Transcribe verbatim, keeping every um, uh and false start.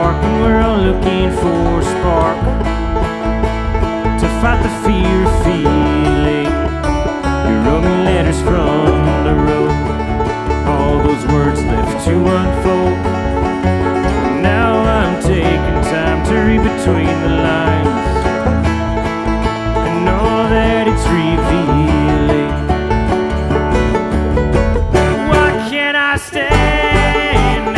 dark, and we're all looking for a spark to fight the fear of feeling. You wrote me letters from the road, all those words left to unfold.